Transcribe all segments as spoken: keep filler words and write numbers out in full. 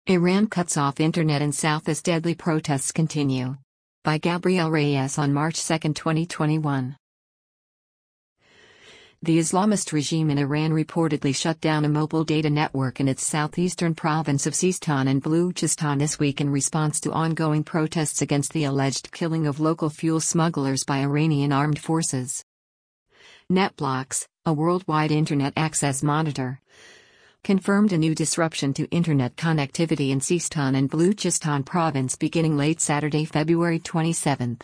Iran cuts off internet in South as deadly protests continue. By Gabriel Reyes on March second, twenty twenty-one. The Islamist regime in Iran reportedly shut down a mobile data network in its southeastern province of Sistan and Baluchistan this week in response to ongoing protests against the alleged killing of local fuel smugglers by Iranian armed forces. NetBlocks, a worldwide internet access monitor, confirmed a new disruption to internet connectivity in Sistan and Baluchistan province beginning late Saturday, February twenty-seventh.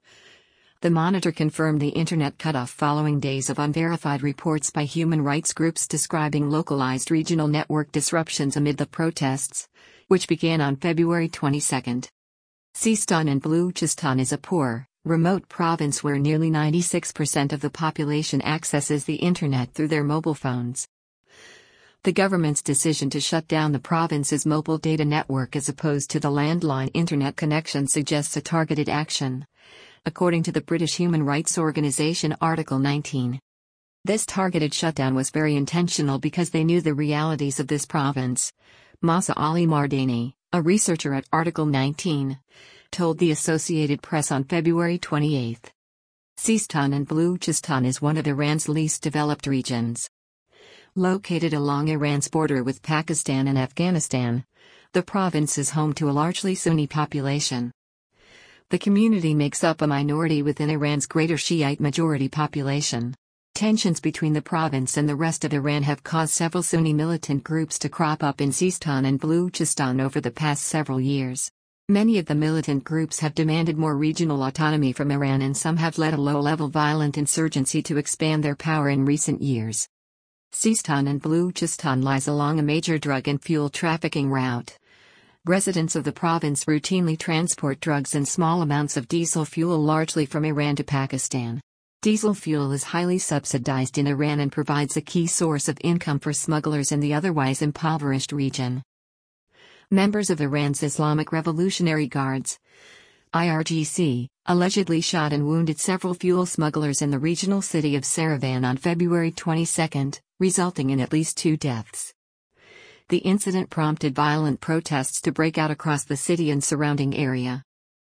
The monitor confirmed the internet cutoff following days of unverified reports by human rights groups describing localized regional network disruptions amid the protests, which began on February twenty-second. Sistan and Baluchistan is a poor, remote province where nearly ninety-six percent of the population accesses the internet through their mobile phones. The government's decision to shut down the province's mobile data network as opposed to the landline internet connection suggests a targeted action, according to the British human rights organisation Article nineteen. This targeted shutdown was very intentional because they knew the realities of this province, Masa Ali Mardani, a researcher at Article nineteen, told the Associated Press on February twenty-eighth. Sistan and Baluchistan is one of Iran's least developed regions. Located along Iran's border with Pakistan and Afghanistan, the province is home to a largely Sunni population. The community makes up a minority within Iran's greater Shiite majority population. Tensions between the province and the rest of Iran have caused several Sunni militant groups to crop up in Sistan and Baluchistan over the past several years. Many of the militant groups have demanded more regional autonomy from Iran, and some have led a low-level violent insurgency to expand their power in recent years. Sistan and Baluchistan lies along a major drug and fuel trafficking route. Residents of the province routinely transport drugs and small amounts of diesel fuel largely from Iran to Pakistan. Diesel fuel is highly subsidized in Iran and provides a key source of income for smugglers in the otherwise impoverished region. Members of Iran's Islamic Revolutionary Guards, I R G C, allegedly shot and wounded several fuel smugglers in the regional city of Saravan on February twenty-second, resulting in at least two deaths. The incident prompted violent protests to break out across the city and surrounding area.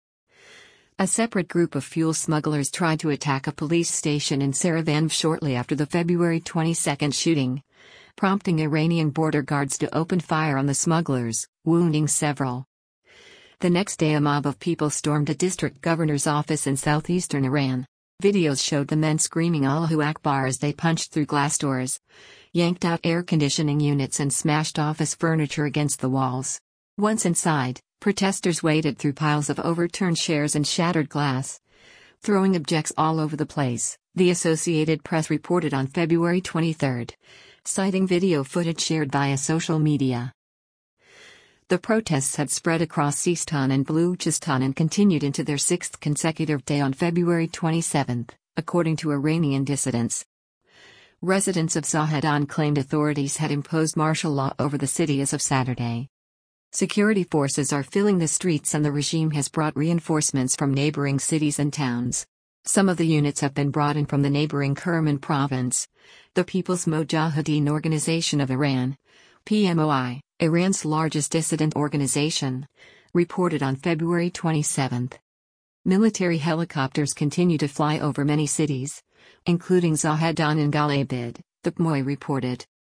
A separate group of fuel smugglers tried to attack a police station in Saravan shortly after the February twenty-second shooting, prompting Iranian border guards to open fire on the smugglers, wounding several. The next day, a mob of people stormed a district governor's office in southeastern Iran. Videos showed the men screaming Allahu Akbar as they punched through glass doors, yanked out air conditioning units and smashed office furniture against the walls. Once inside, protesters waded through piles of overturned chairs and shattered glass, throwing objects all over the place, the Associated Press reported on February twenty-third, citing video footage shared via social media. The protests had spread across Sistan and Baluchistan and continued into their sixth consecutive day on February twenty-seventh, according to Iranian dissidents. Residents of Zahedan claimed authorities had imposed martial law over the city as of Saturday. Security forces are filling the streets and the regime has brought reinforcements from neighboring cities and towns. Some of the units have been brought in from the neighboring Kerman province. The People's Mojahedin Organization of Iran, P M O I, Iran's largest dissident organization, reported on February twenty-seventh. Military helicopters continue to fly over many cities, including Zahedan and Galabid, the P M O I reported.